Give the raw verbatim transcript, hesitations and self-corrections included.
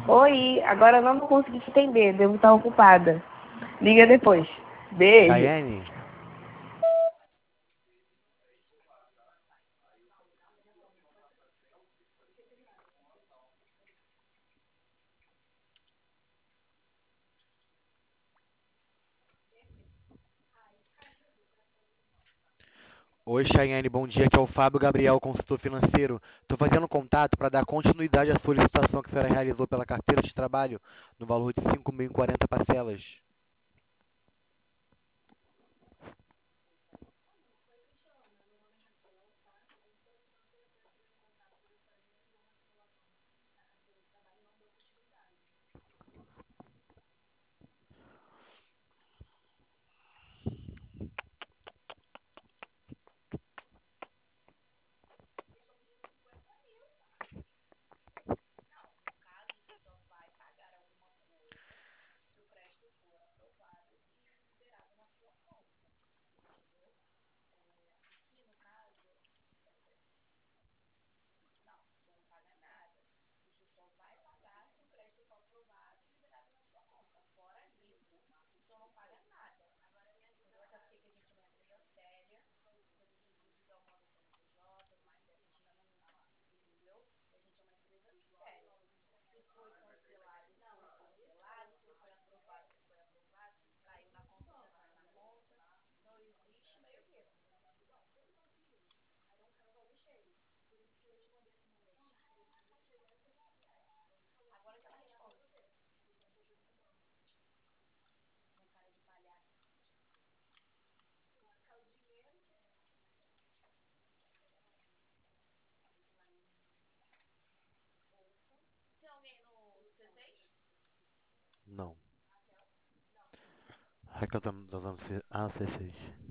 Oi, agora eu não vou conseguir te atender, devo estar ocupada. Liga depois. Beijo. Chayenne? Oi, Chayenne, bom dia. Aqui é o Fábio Gabriel, consultor financeiro. Estou fazendo contato para dar continuidade à solicitação que a senhora realizou pela carteira de trabalho no valor de cinco mil e quarenta parcelas. Não. Raquel, tá, tá, tá, ah, C seis.